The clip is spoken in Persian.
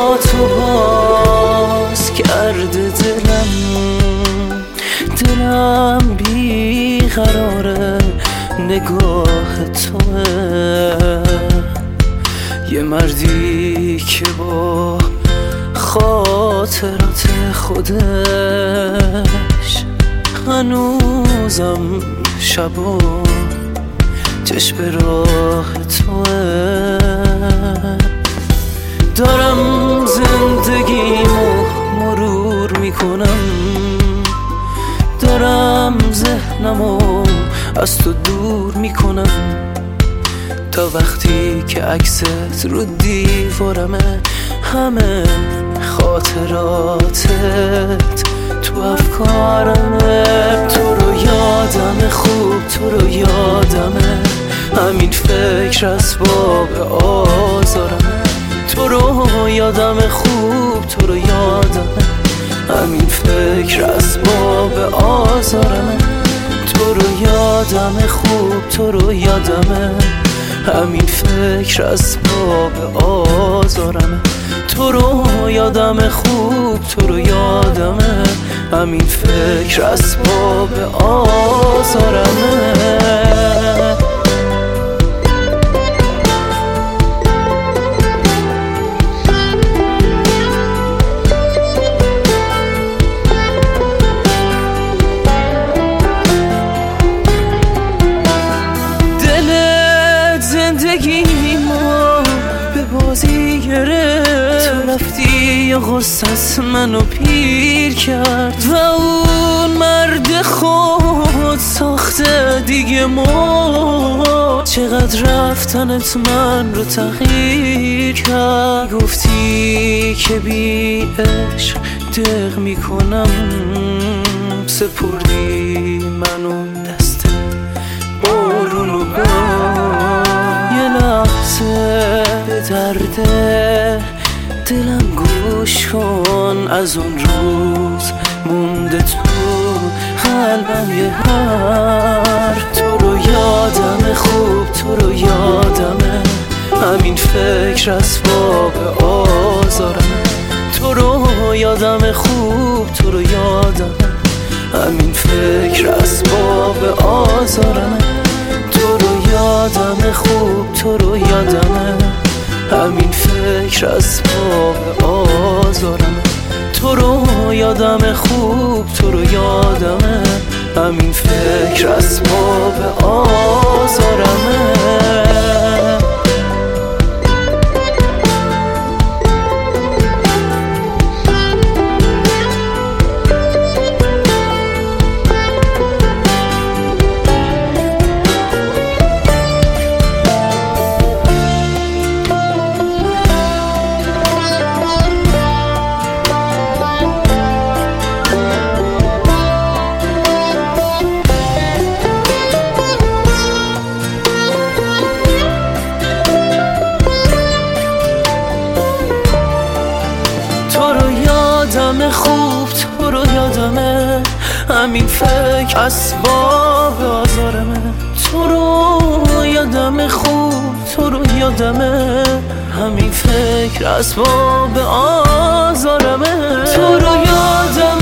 تو باز کرده دلم بیقراره، نگاه توه. یه مردی که با خاطرات خودش هنوزم شبا چشم به راه توه. دارم زندگیمو مرور میکنم، دارم ذهنمو از تو دور میکنم، تا وقتی که عکست رو دیوارمه، همه خاطراتت تو افکارمه. تو رو یادمه، خوب تو رو یادمه، همین فکر اسباب آزارمه. تو رو یادمه، خوب تو رو یادمه، همین فکر اسباب آزارمه. تو رو یادمه، خوب تو رو یادمه، همین فکر اسباب آزارمه. تو رو یادمه، خوب تو رو یادمه، همین فکر اسباب آزارمه. زندگیمو به بازی گرفت، تو رفتی یا غصت منو پیر کرد، و اون مرد خود ساخته دیگه مرد. چقدر رفتنت من رو تغییر کرد، گفتی که بی عشق دق میکنم، سپردی منو دست بارون و به درد دلم گوش کن. از اون روز مونده تو قلبم یه حرف. تو رو یادمه، خوب تو رو یادمه، همین فکر اسباب آزارمه. تو رو یادمه، خوب تو رو یادمه، همین فکر اسباب آزارمه. تو رو یادمه، خوب تو رو یادمه، همین فکر اسباب آزارمه. تو رو یادمه، خوب تو رو یادمه، همین فکر اسباب آزارمه. خوب تو رو یادمه، همین فکر اسباب آزارمه. تو رو یادمه، خوب تو رو یادمه، همین فکر اسباب آزارمه. تو رو یادمه،